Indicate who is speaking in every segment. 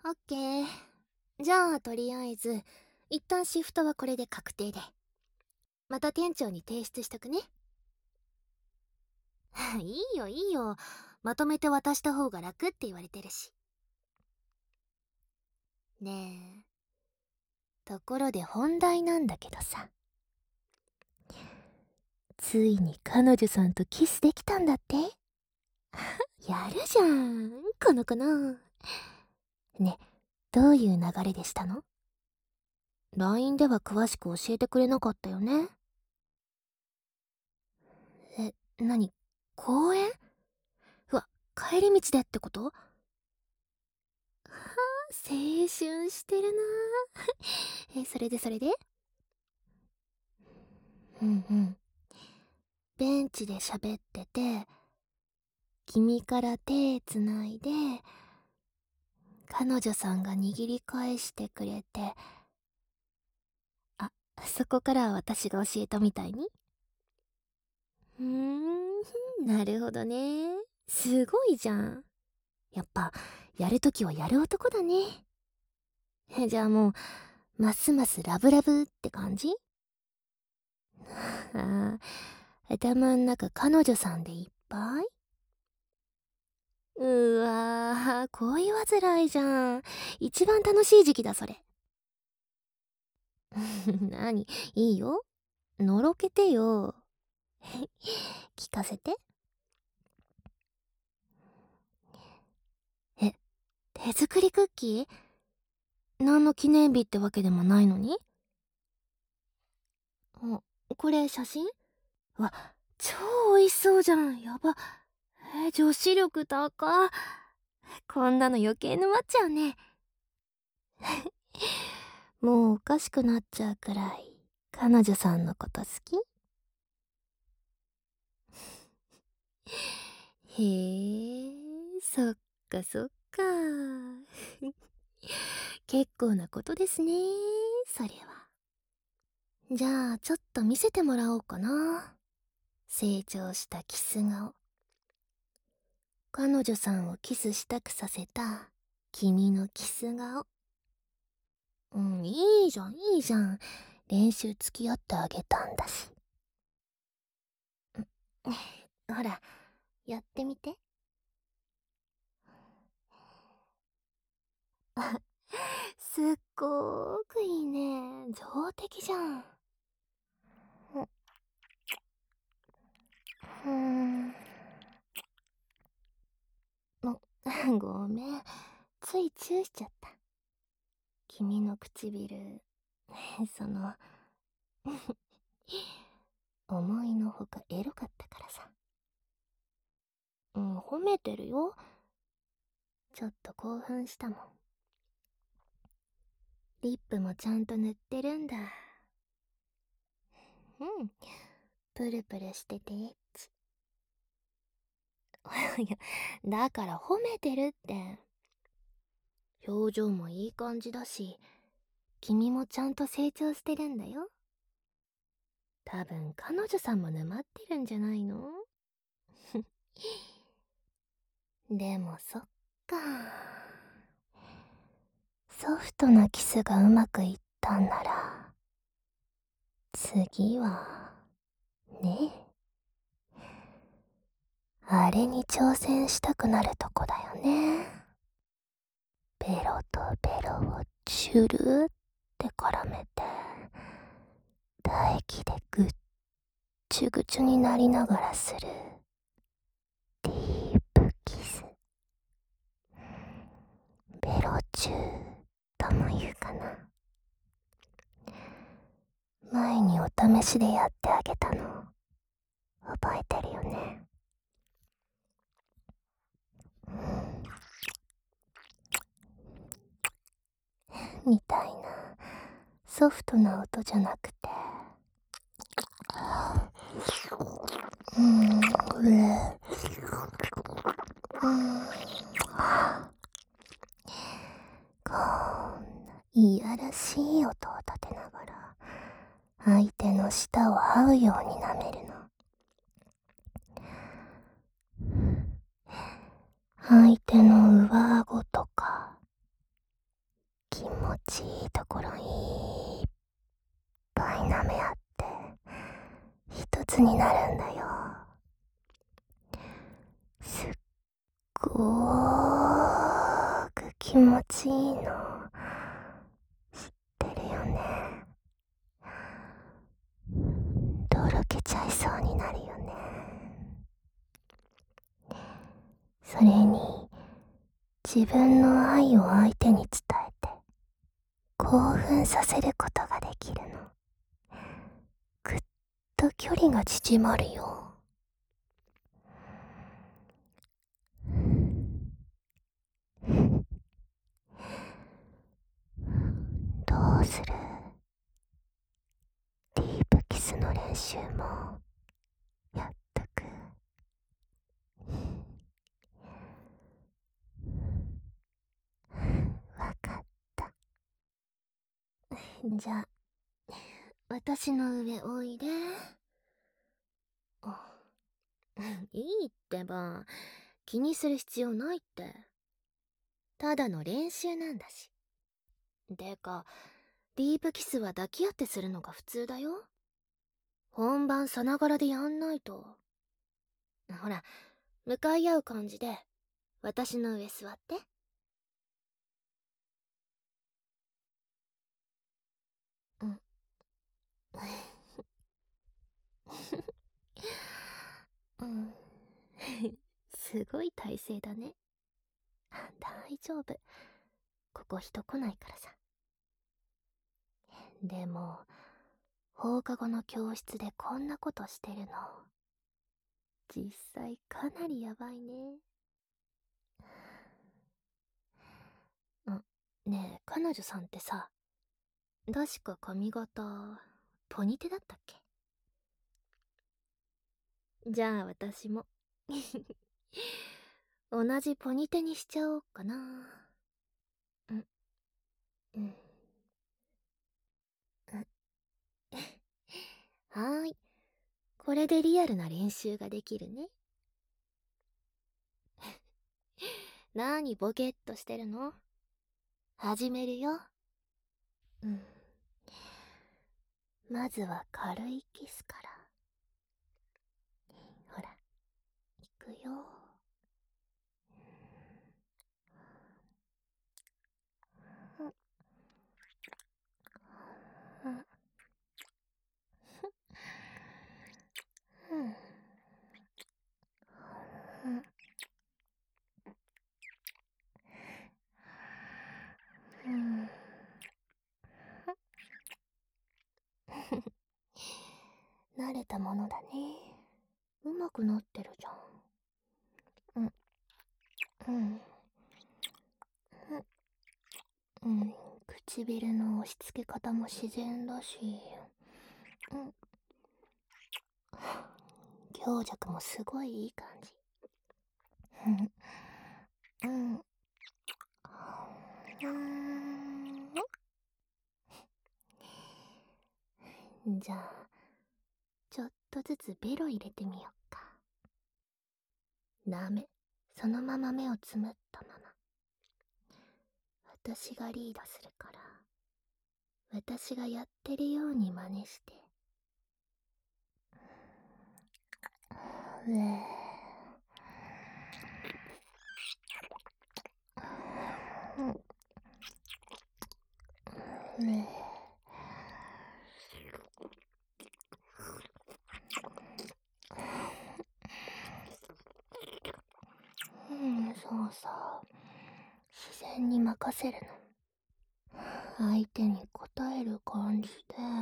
Speaker 1: オッケー。じゃあとりあえず一旦シフトはこれで確定で、また店長に提出しとくね。いいよいいよ、まとめて渡した方が楽って言われてるし。ねえ、ところで本題なんだけどさ、ついに彼女さんとキスできたんだって。やるじゃんこの子の。ね、どういう流れでしたの？ LINE では詳しく教えてくれなかったよね。何？公園？うわ、帰り道でってこと？はあ、青春してるなそれでうんうん。ベンチで喋ってて、君から手つないで、彼女さんが握り返してくれて、あ、そこからは私が教えたみたいに？なるほどね。すごいじゃん。やっぱ、やるときはやる男だね。じゃあもう、ますますラブラブって感じ？ああ、頭ん中彼女さんでいっぱい？うわー、恋煩いじゃん。一番楽しい時期だ、それ。何？いいよ。のろけてよ。聞かせて。え、手作りクッキー？何の記念日ってわけでもないのに？あ、これ写真？わ、超美味しそうじゃん。やば。女子力高。こんなの余計沼っちゃうね。もうおかしくなっちゃうくらい彼女さんのこと好き？へえ、そっかそっか。結構なことですね、それは。じゃあちょっと見せてもらおうかな。成長したキス顔。彼女さんをキスしたくさせた君のキス顔。うん、いいじゃんいいじゃん。練習付き合ってあげたんだし。ほら、やってみて。すっごーくいいね。上出来じゃん。うん。ごめん。ついチューしちゃった。君の唇、その、思いのほかエロかったからさ。うん、褒めてるよ。ちょっと興奮したもん。リップもちゃんと塗ってるんだ。うん。プルプルしててエッチ。いや、だから褒めてるって。表情もいい感じだし、君もちゃんと成長してるんだよ。多分彼女さんも沼ってるんじゃないの？でもそっか。ソフトなキスがうまくいったんなら、次は、ね、あれに挑戦したくなるとこだよね。ベロとベロをチュルって絡めて、唾液でぐっちゅぐちゅになりながらするディープキス。ベロチューとも言うかな。前にお試しでやってあげたの覚えてるよね。みたいなソフトな音じゃなくて、これ、こんないやらしい音を立てながら相手の舌を這うように舐めるの。相手の上顎とかちいいところいっぱい舐め合って一つになるんだよ。すっごーく気持ちいいの知ってるよね。とろけちゃいそうになるよね。それに自分の愛を相手に伝えて興奮させることができるの。ぐっと距離が縮まるよ。どうする？ディープキスの練習もやっとく？わかった。じゃあ私の上おいで。いいってば、気にする必要ないって。ただの練習なんだし。てかディープキスは抱き合ってするのが普通だよ。本番さながらでやんないと。ほら、向かい合う感じで私の上座って。うん。うん。すごい体勢だね。大丈夫。ここ人来ないからさ。でも放課後の教室でこんなことしてるの実際かなりやばいね。ねえ、彼女さんってさ、確か髪型ポニテだったっけ？じゃあ私も同じポニテにしちゃおうかな。うんうん。はーい、これでリアルな練習ができるね。なーにボケっとしてるの？始めるよ。うん。まずは軽いキスから。ほら、いくよ。うん。うん。うん。うん。慣れたものだね。うまくなってるじゃん。うん。うん。うん。唇の押し付け方も自然だし。うん。強弱もすごいいい感じ。うん。うん。じゃあちょっとずつベロ入れてみよっか。ダメ、そのまま目をつむったまま。私がリードするから私がやってるように真似して。うえうえそうそう、自然に任せるの。相手に応える感じで。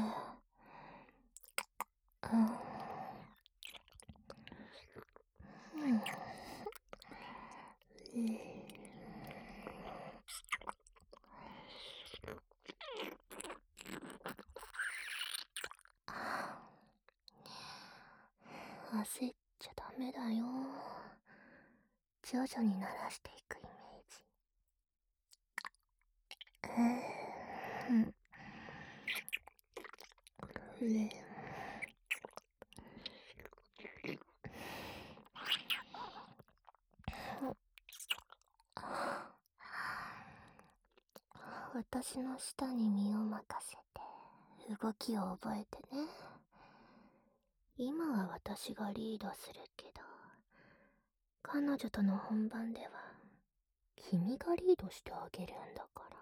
Speaker 1: 焦っちゃダメだよ。徐々に慣らしていくイメージ。 私の舌に身を任せて動きを覚えてね。今は私がリードするけど、彼女との本番では君がリードしてあげるんだから。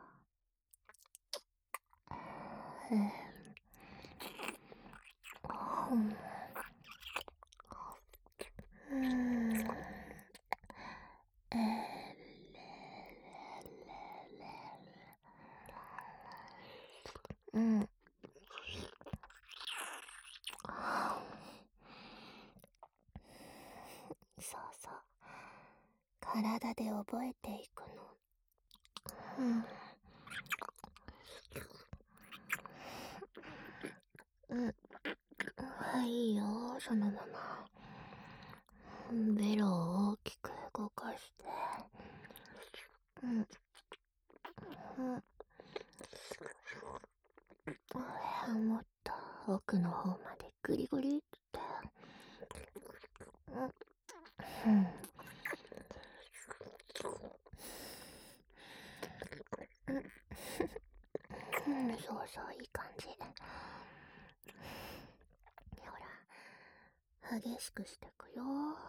Speaker 1: うん。そうそう。体で覚えていくの。はい、いいよ、そのまま。ベロを大きく動かして。もっと奥の方までグリグリって。そうそう、いい感じ。ほら、激しくしてくよ。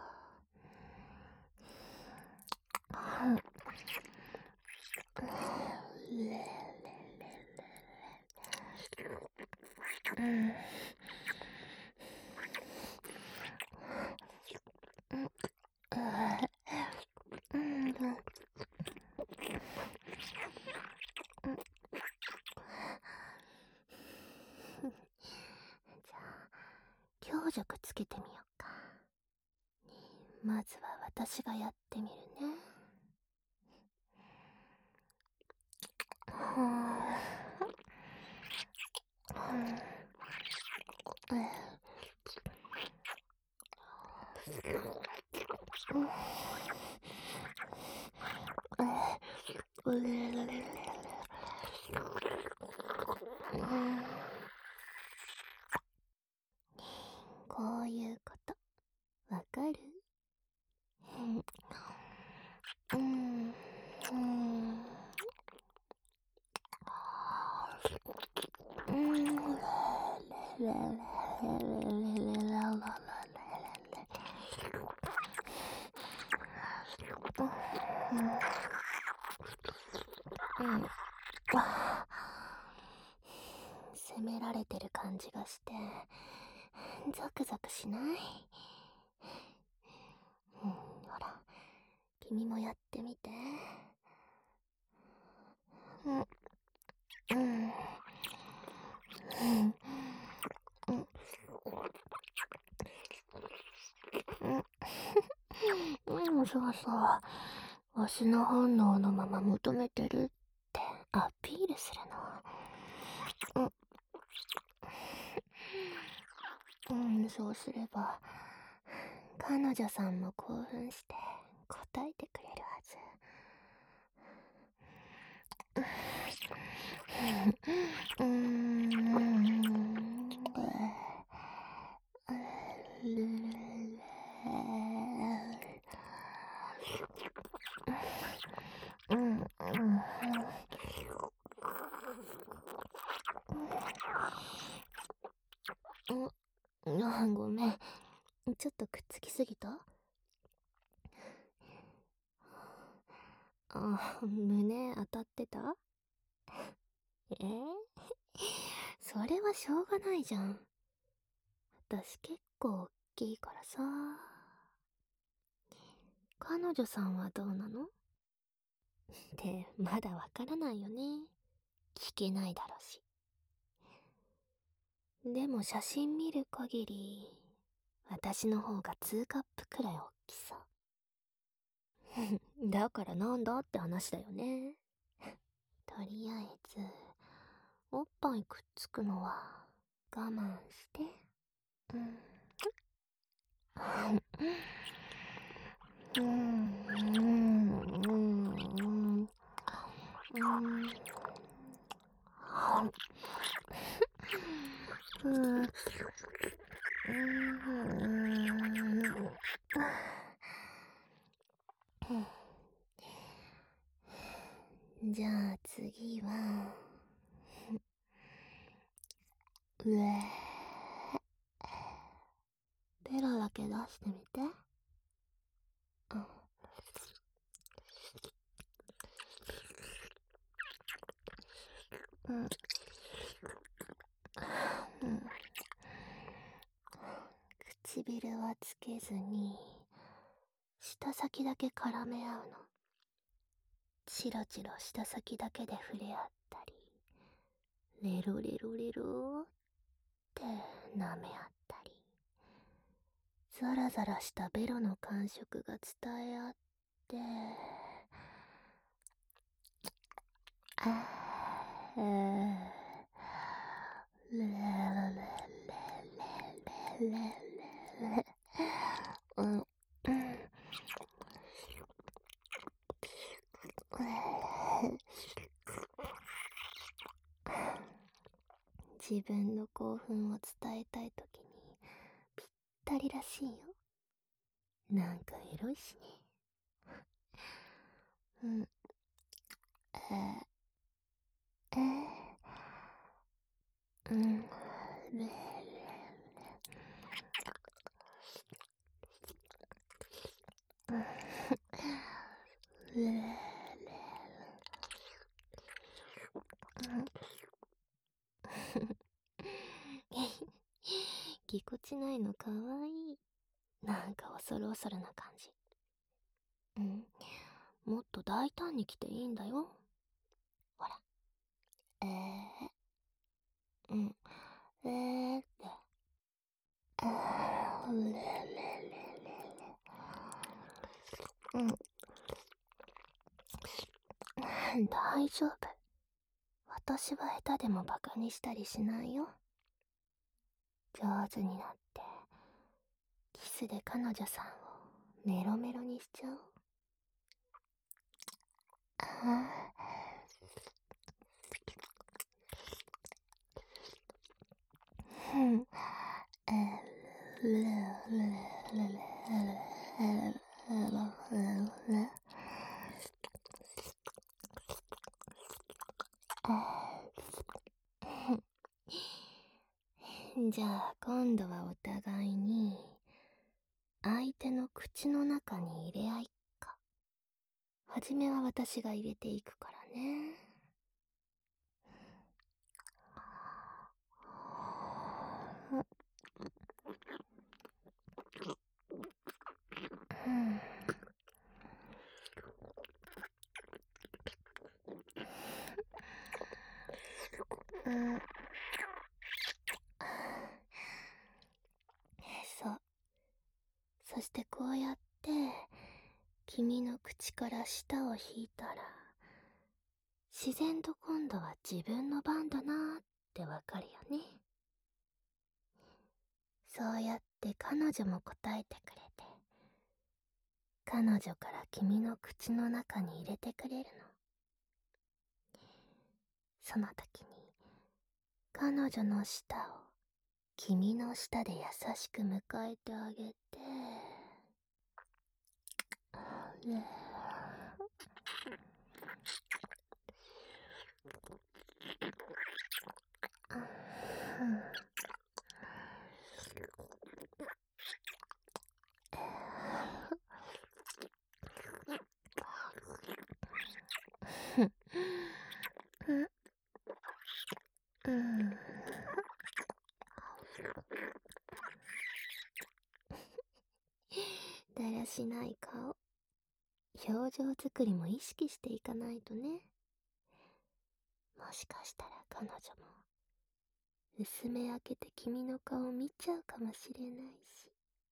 Speaker 1: じゃあ、強弱つけてみようか。まずは私がやってみるね。こういうこと、わかる？責められてる感じがしてゾクゾクしない？ほら、君もやってみて。そうそう、わしの本能のまま求めてるってアピールするの。そうすれば彼女さんも興奮して答えてくれるはず。ごめん、ちょっとくっつきすぎた？胸当たってた？それはしょうがないじゃん。私結構大きいからさ。彼女さんはどうなの？ってまだわからないよね。聞けないだろうし。でも写真見る限り私の方が2カップくらい大きそう。だからなんだって話だよね。とりあえずおっぱいくっつくのは我慢して。じゃあ次はベロだけ出してみて。うん。唇はつけずに、舌先だけ絡め合うの。チロチロ舌先だけで触れ合ったり、レロレロレロって舐め合ったり、ザラザラしたベロの感触が伝え合って、レレレレレレレうん。自分の興奮を伝えたいときにぴったりらしいよ。なんかエロいしね。うん。うん。レレレぎこちないのかわいい。なんか恐る恐るな感じ。うん。もっと大胆に来ていいんだよ。ほら。うん。って。レレレレ。うん。大丈夫。私は下手でもバカにしたりしないよ。上手になって、キスで彼女さんをメロメロにしちゃおう。うん。じゃあ今度はお互いに相手の口の中に入れ合いっか。はじめは私が入れていくからね。うん。うん。そう。そしてこうやって君の口から舌を引いたら、自然と今度は自分の番だなーってわかるよね。そうやって彼女も答えてくれて、彼女から君の口の中に入れてくれるの。その時に彼女の舌を君の舌で優しく迎えてあげて、うん。だらしない顔。表情作りも意識していかないとね。もしかしたら彼女も薄め開けて君の顔見ちゃうかもしれないし。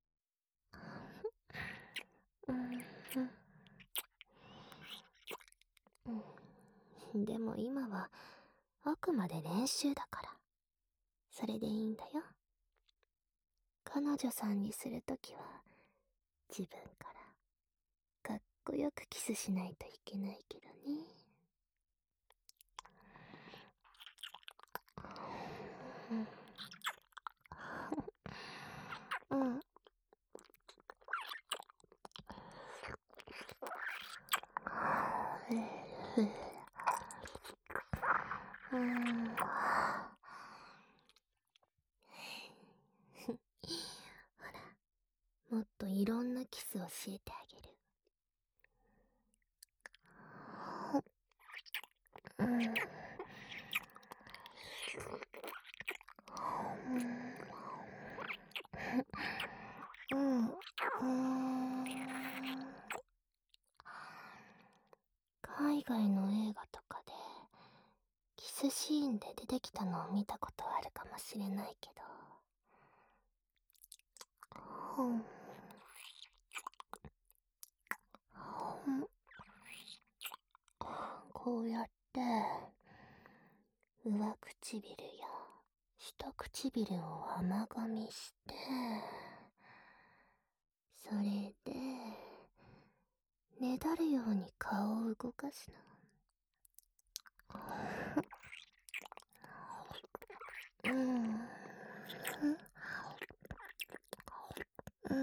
Speaker 1: でも今はあくまで練習だから、それでいいんだよ。彼女さんにするときは自分からかっこよくキスしないといけないけどね。うん。 もっといろんなキスを教えてあげる。うん。うん。海外の映画とかでキスシーンで出てきたのを見たことあるかもしれないけど、うん、こうやって上唇や下唇を甘噛みして、それでねだるように顔を動かすの。うん。うん。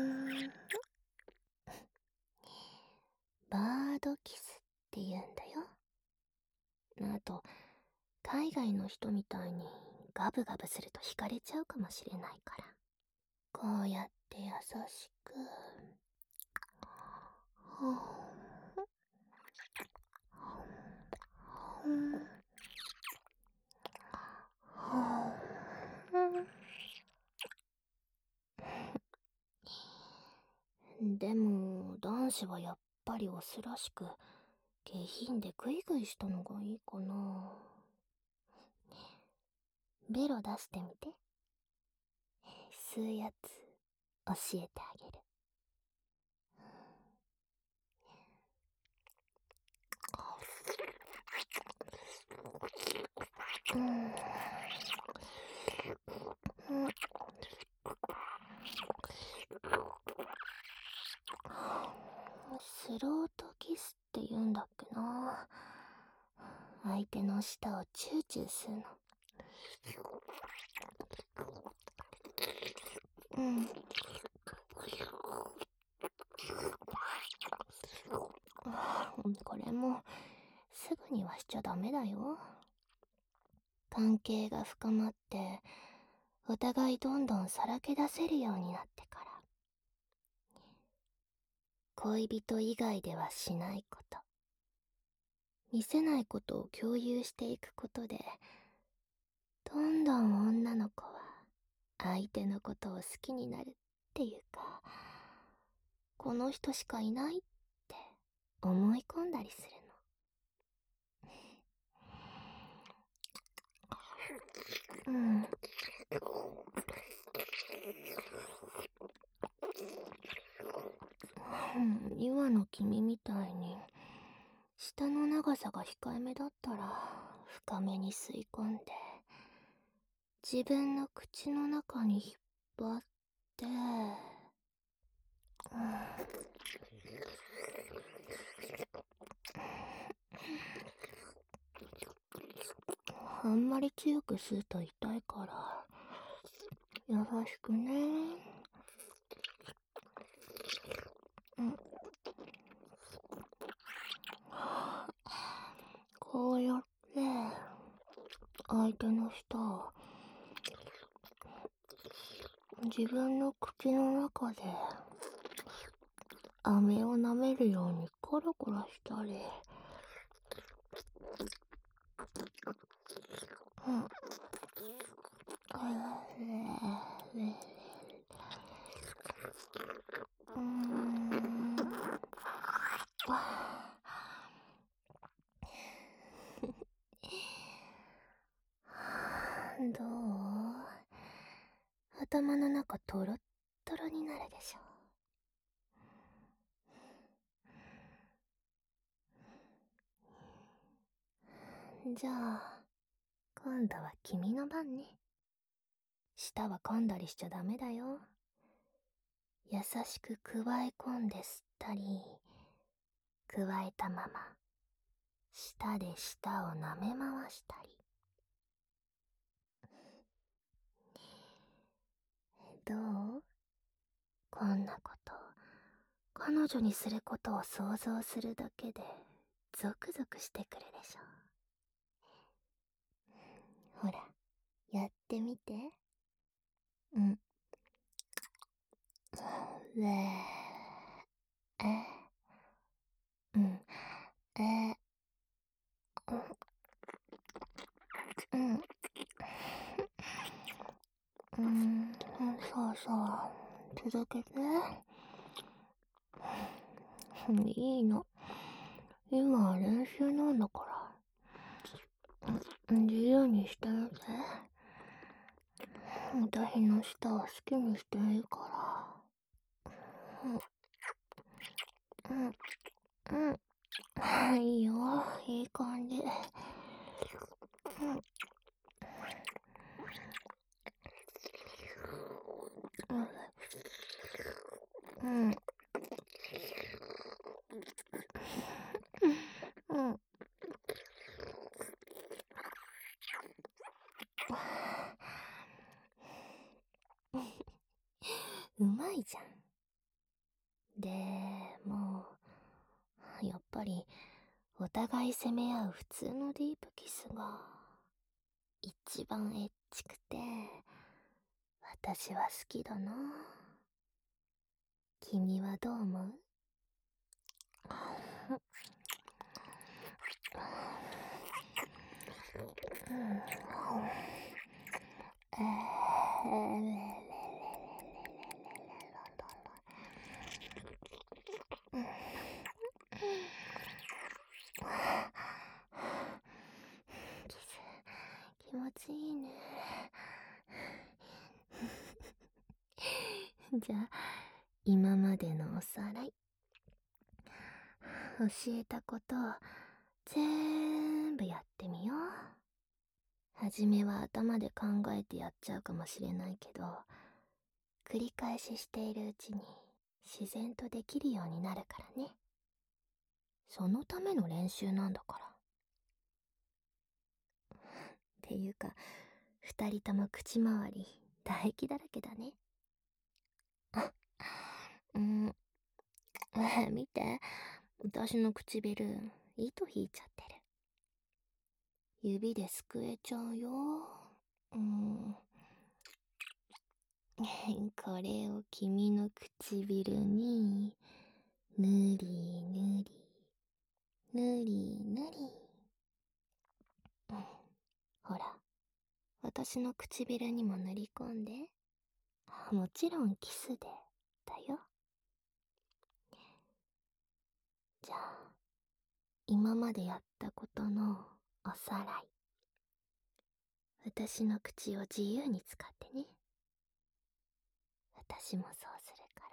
Speaker 1: バードキスって言うんだよ。あと、海外の人みたいにガブガブすると惹かれちゃうかもしれないから。こうやって優しく。でも、男子はやっぱりオスらしく、下品でグイグイしたのがいいかな。ベロ出してみて。吸うやつ、教えてあげる。うん。スロートキスって言うんだっけな。相手の舌をチューチューするの。うん。これもすぐにはしちゃダメだよ。関係が深まってお互いどんどんさらけ出せるようになってから。恋人以外ではしないこと、見せないことを共有していくことで、どんどん女の子は相手のことを好きになるっていうか、この人しかいないって思い込んだりするの。うん。今の君みたいに舌の長さが控えめだったら深めに吸い込んで自分の口の中に引っ張って、あんまり強く吸うと痛いから優しくね。うん。こうやって相手の舌を自分の口の中で飴を舐めるようにコロコロしたり、うん。うーん。どう？頭の中トロットロになるでしょ。じゃあ、今度は君の番ね。舌は噛んだりしちゃダメだよ。優しくくわえ込んで吸ったり、くわえたまま、舌で舌を舐め回したり。どう？こんなこと、彼女にすることを想像するだけで、ゾクゾクしてくるでしょ。ほら、やってみて。うん。 うん、うん、うん、そうそう、続けて。いいの。今は練習なんだから。自由にしてみて。私の舌を好きにしていいから。いいよ、いい感じ。うん。うん。うまいじゃん。でも、やっぱり、お互い攻め合う普通のディープキスが、一番エッチくて、私は好きだな。君はどう思う？キス、気持ちいいね。じゃあ、今までのおさらい。教えたことを全部やってみよう。はじめは頭で考えてやっちゃうかもしれないけど、繰り返ししているうちに自然とできるようになるからね。そのための練習なんだから。っていうか、二人とも口周り唾液だらけだね。うん。見て、私の唇糸引いちゃってる。指ですくえちゃうよ。うん。これを君の唇にぬりぬりぬりぬり。ほら、私の唇にも塗り込んで。もちろんキスでだよ。じゃあ、今までやったことのおさらい。私の口を自由に使ってね。私もそうするから。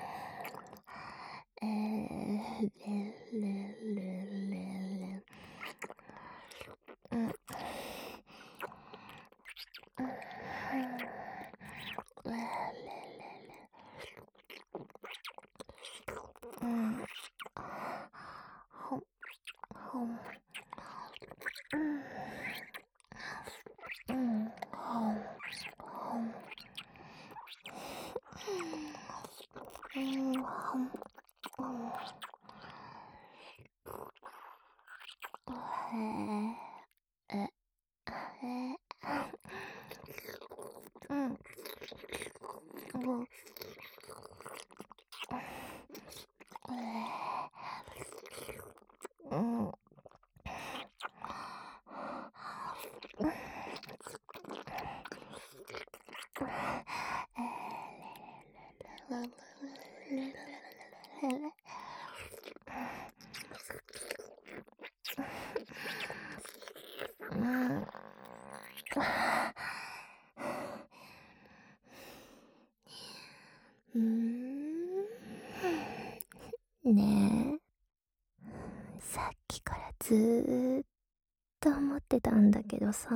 Speaker 1: ねえ、さっきからずーっと思ってたんだけどさ、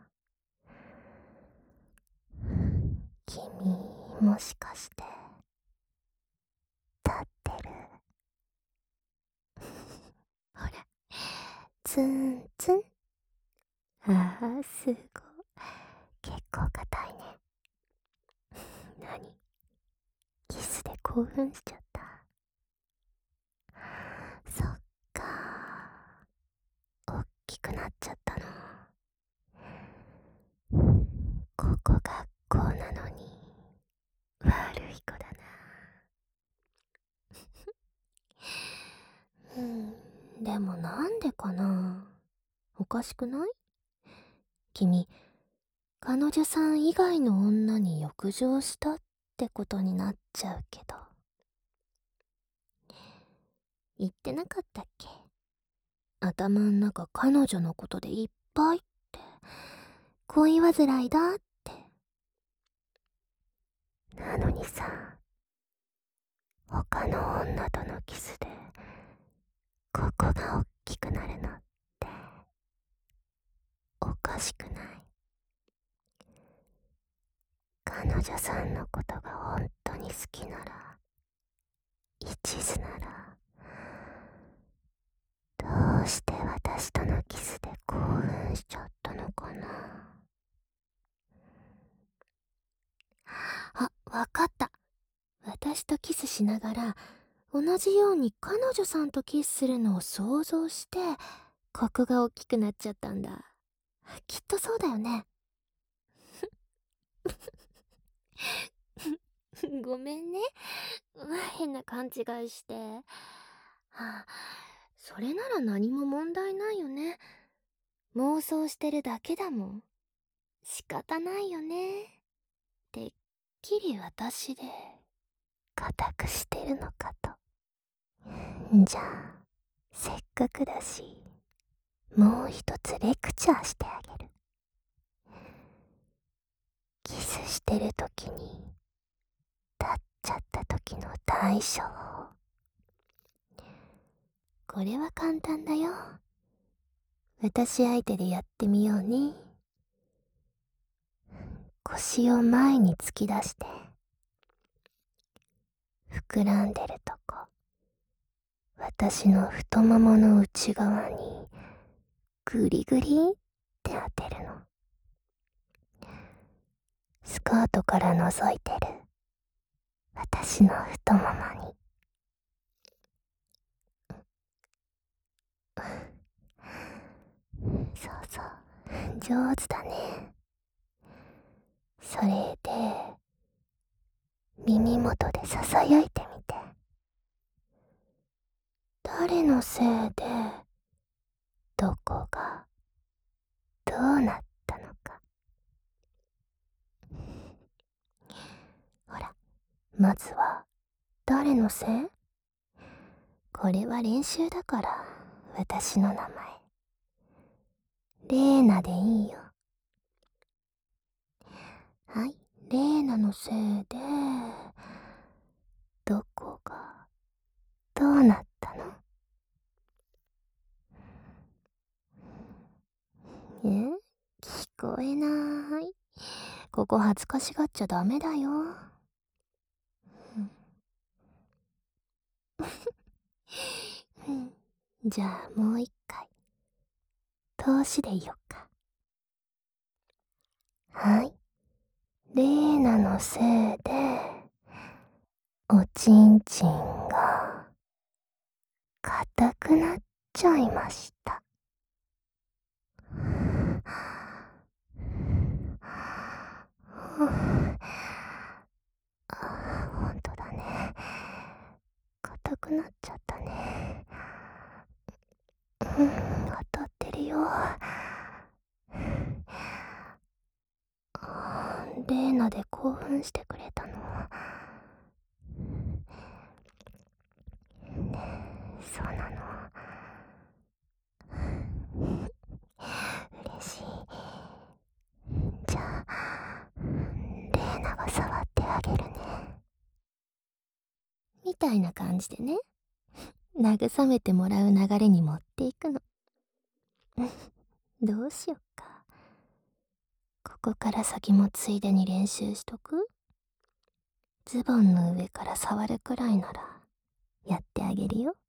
Speaker 1: 君もしかして立ってる？ほら、ツンツン。ああ、すごい。結構硬いね。何？キスで興奮しちゃった？そっか。おっききくなっちゃったの。ここ学校なのに悪い子だな。でもなんでかな。おかしくない？君、彼女さん以外の女に欲情したってことになっちゃうけど。言ってなかったっけ？頭ん中彼女のことでいっぱいって、恋煩いだって。なのにさ、他の女とのキスでここがおっきくなるのっておかしくない？彼女さんのことが本当に好きなら、一途なら、どうして私とのキスで興奮しちゃったのかな。あ、わかった。私とキスしながら同じように彼女さんとキスするのを想像して、ここが大きくなっちゃったんだ。きっとそうだよね。ごめんね。変な勘違いして。それなら何も問題ないよね。妄想してるだけだもん。仕方ないよね。てっきり私で固くしてるのかと。じゃあ、せっかくだし、もう一つレクチャーしてあげる。キスしてる時に立っちゃった時の対処法。これは簡単だよ。私相手でやってみようね。腰を前に突き出して、膨らんでるとこ、私の太ももの内側にグリグリって当てるの。スカートから覗いてる私の太ももに。そうそう、上手だね。それで耳元でささやいてみて。誰のせいでどこがどうなったのか。ほら、まずは誰のせい？これは練習だから、私の名前レーナでいいよ。はい、レーナのせいでどこがどうなったの？聞こえない。ここ恥ずかしがっちゃダメだよ。じゃあもう一回通しでいよっか。はい、レーナのせいでおちんちんが硬くなっちゃいました。ほんとだね。硬くなっちゃったね。当たってるよ。レーナで興奮してくれたの。そうなの。嬉しい。じゃあ、レーナが触ってあげるね。みたいな感じでね。慰めてもらう流れに持っていくの。どうしよっか。ここから先もついでに練習しとく？ズボンの上から触るくらいならやってあげるよ。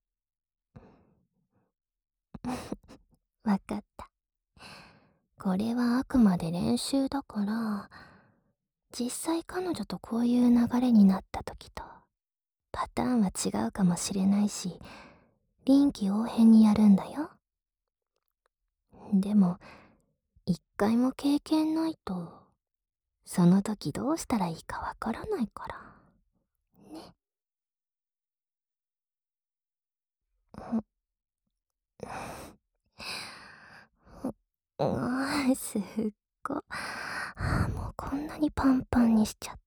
Speaker 1: わかった。これはあくまで練習だから、実際彼女とこういう流れになった時とパターンは違うかもしれないし、臨機応変にやるんだよ。 でも、一回も経験ないと、その時どうしたらいいかわからないから。ね。すっご。もうこんなにパンパンにしちゃって。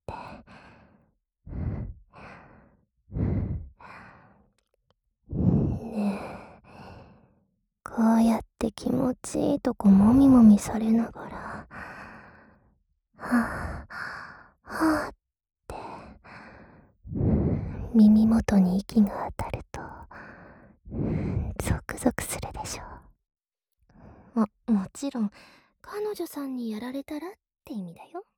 Speaker 1: ねえ、こうやって気持ちいいとこもみもみされながら、はぁ、はぁって耳元に息が当たるとゾクゾクするでしょ。もちろん彼女さんにやられたらって意味だよ。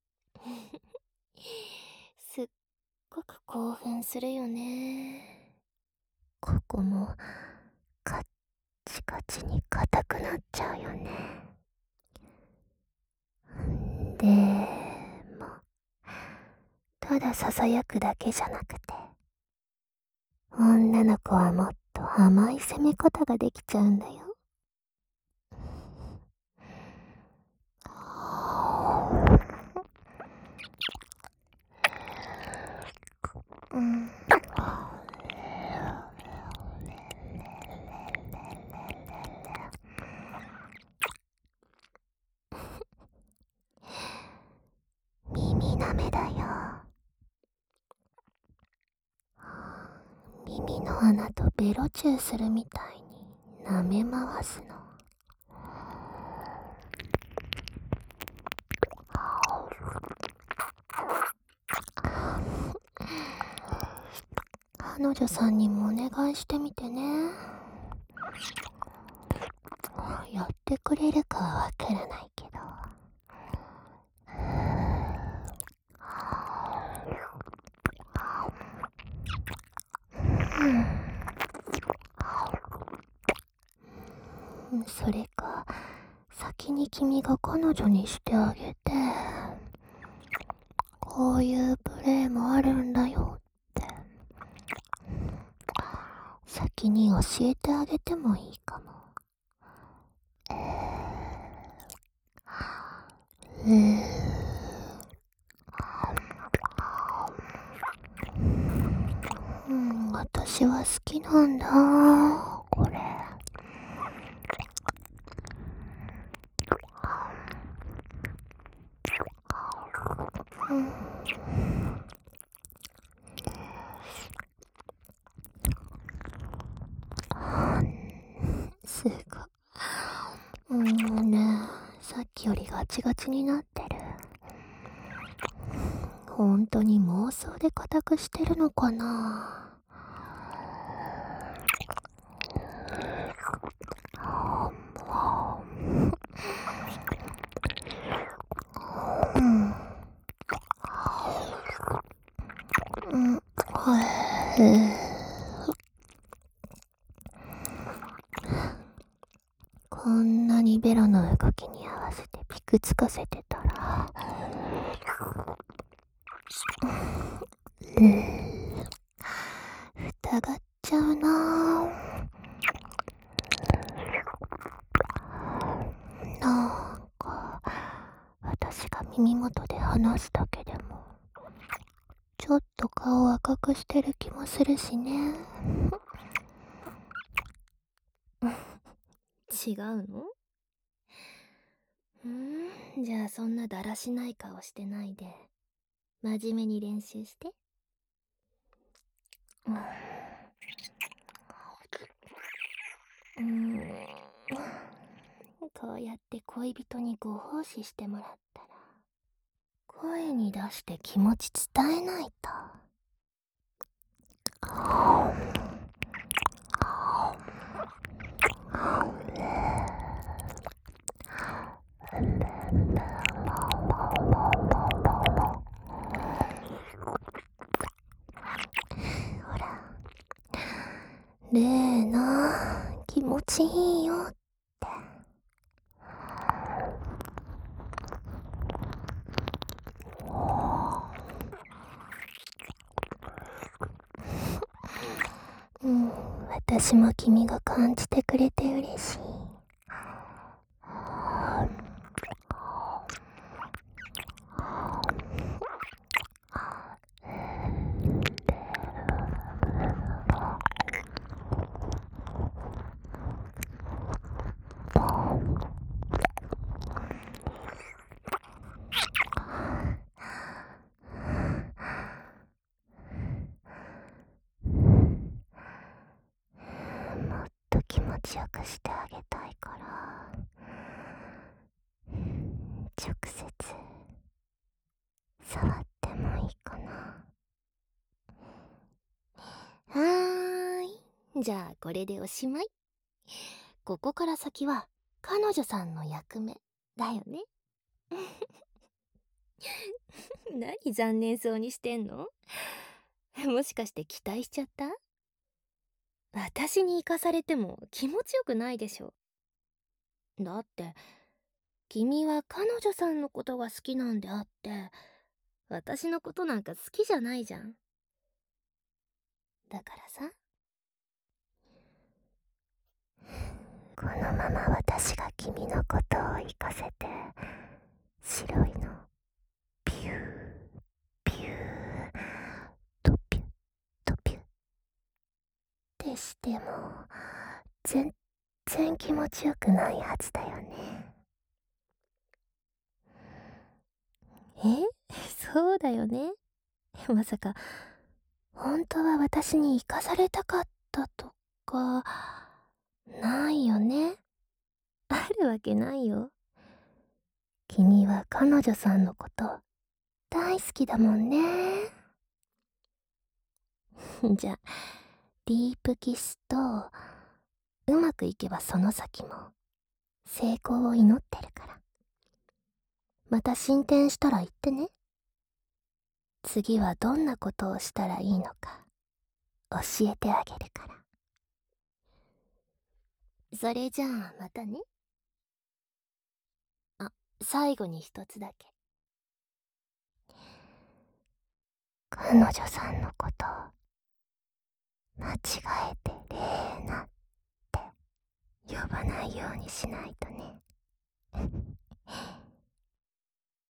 Speaker 1: すっごく興奮するよね。ここもカッチカチに硬くなっちゃうよね。でもただささやくだけじゃなくて、女の子はもっと甘い攻め方ができちゃうんだよ。うん。耳なめだよ。耳の穴とベロチューするみたいに舐め回すの。彼女さんにもお願いしてみてね。やってくれるかはわからないけど。それか、先に君が彼女にしてあげて、こういうプレイもあるんだよって先に教えてあげてもいいかも。私は好きなんだ、これ。すごい。ねえ、さっきよりガチガチになってる。本当に妄想で固くしてるのかな。こんなにベロの動きに合わせてピクつかせてたら、疑っちゃうな。なんか私が耳元で話すだけでもちょっと顔赤くしてる気もするしね。違うの？じゃあそんなだらしない顔してないで真面目に練習して。こうやって恋人にご奉仕してもらったら声に出して気持ち伝えないと。ほら、レーナ、気持ちいいよって。私も君が感じてくれて嬉しい。 ちよくしてあげたいから、直接触ってもいいかな。はーい。じゃあこれでおしまい。ここから先は彼女さんの役目だよね。何残念そうにしてんの？もしかして期待しちゃった？私に行かされても気持ちよくないでしょ。だって君は彼女さんのことが好きなんであって、私のことなんか好きじゃないじゃん。だからさ、このまま私が君のことを行かせて、白いのピューピューとピュッとピュッってしても全然気持ちよくないはずだよね。そうだよね。まさか本当は私に生かされたかったとかないよね。あるわけないよ。君は彼女さんのこと大好きだもんね。じゃあディープキスとうまくいけばその先も成功を祈ってるから。また進展したら言ってね。次はどんなことをしたらいいのか教えてあげるから。それじゃあまたね。あ、最後に一つだけ。彼女さんのこと間違えてレーナって呼ばないようにしないとね。